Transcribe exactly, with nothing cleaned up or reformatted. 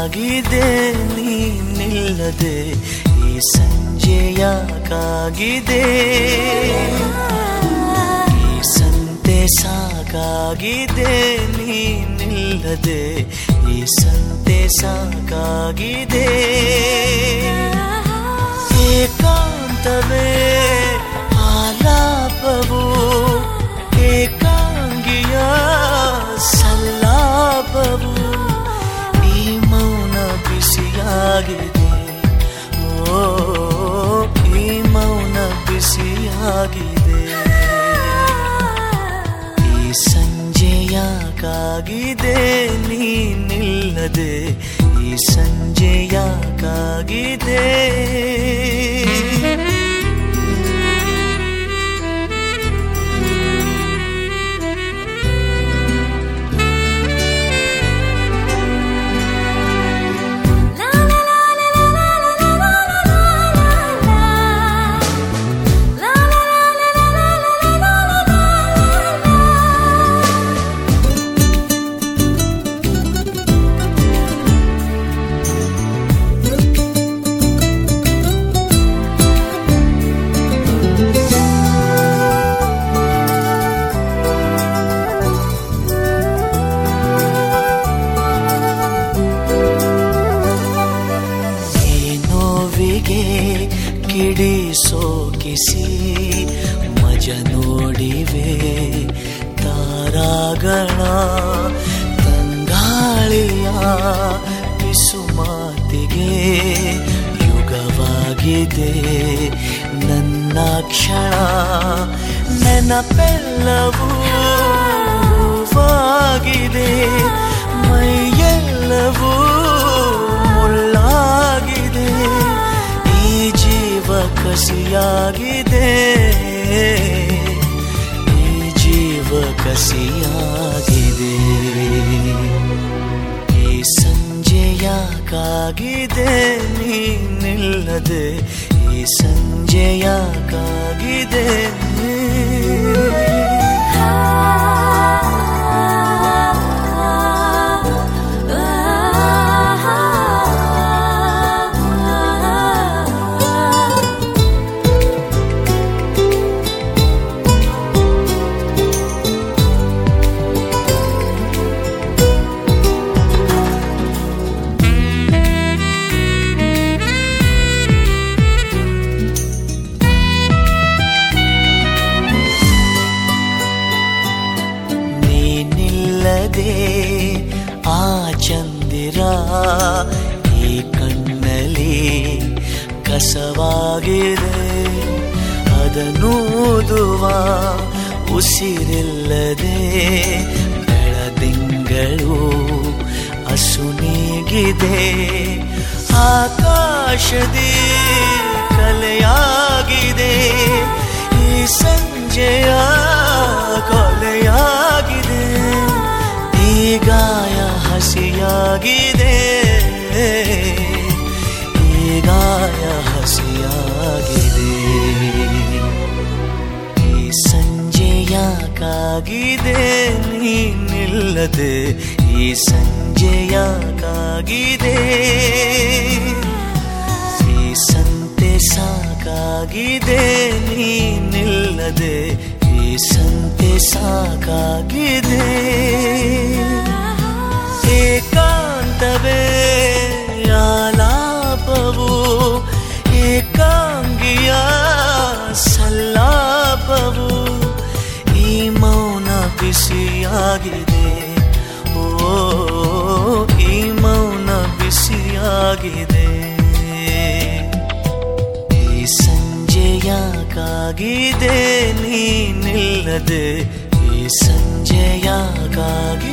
ಕಾಗಿದೆ ನೀನಿಲ್ಲದೆ ಈ ಸಂಜೆಯ ಕಾಗಿದೆ ಈ ಸಂತೆ ಸಾಕಾಗಿದೆ ನೀನಿಲ್ಲದೆ ಈ ಸಂತೆ ಸಾಕಾಗಿದೆ ಏಕಾಂತವೇ ಆಲಾಪವು ಏಕಾಂಗಿಯ ಸಲ್ಲಾಪವು ಈ ಮೌನ ಬಿಸಿಯಾಗಿದೆ ಓ ಈ ಮೌನ ಬಿಸಿಯಾಗಿದೆ ಈ ಸಂಜೆಯ ಕಾಗಿದೆ ನೀನಿಲ್ಲದೆ ಈ ಸಂಜೆಯ ಕಾಗಿದೆ ಕಿಡಿ ಸೋಕಿಸಿ ಮಜ ನೋಡಿವೆ ತಾರಾಗಳ ತಂಗಾಳಿಯ ಪಿಸುಮಾತಿಗೆ ಯುಗವಾಗಿದೆ ನನ್ನ ಕ್ಷಣ ನೆನಪೆಲ್ಲವೂ ವಾಗಿದೆ ಮೈಯೆಲ್ಲವೂ ಮುಳ್ಳಾಗಿದೆ ಕಸಿಯಾಗಿದೆ ಈ ಜೀವ ಕಸಿಯಾಗಿದೆ ಈ ಸಂಜೆಯ ಕಾಗಿದೆ ನೀನಿಲ್ಲದೆ ಈ ಸಂಜೆಯ ಕಾಗಿದೆ ಆ ಚಂದಿರ ಈ ಕಣ್ಣಲ್ಲಿ ಕಸವಾಗಿದೆ ಅದನ್ನೂದುವ ಉಸಿರಿಲ್ಲದೆ ಬೆಳದಿಂಗಳು ಅಸುನೀಗಿದೆ ಆಕಾಶದಿ ಕಲೆಯಾಗಿದೆ ಈ ಸಂಜೆಯ ಕೊಲೆಯಾಗಿದೆ ಈ ಗಾಯ ಹಸಿಯಾಗಿದೆ ಈ ಗಾಯ ಹಸಿಯಾಗಿದೆ ಈ ಸಂಜೆಯ ಕಾಗಿದೆ ನೀನಿಲ್ಲದೆ ಈ ಸಂಜೆಯ ಕಾಗಿದೆ ಈ ಸಂತೆ ಸಾಕಾಗಿದೆ ನೀನಿಲ್ಲದೆ ಈ ಸಂತೆ ಸಾಕಾಗಿದೆ ಏಕಾಂತವೇ ಆಲಾಪವು ಏಕಾಂಗಿಯ ಸಲ್ಲಾಪವು ಈ ಮೌನ ಬಿಸಿಯಾಗಿದೆ ಓ ಈ ಮೌನ ಬಿಸಿಯಾಗಿದೆ ಈ ಸಂಜೆಯ ಕಾಗಿದೆ ನೀನಿಲ್ಲದೆ ಈ ಸಂಜೆಯ ಕಾಗಿದೆ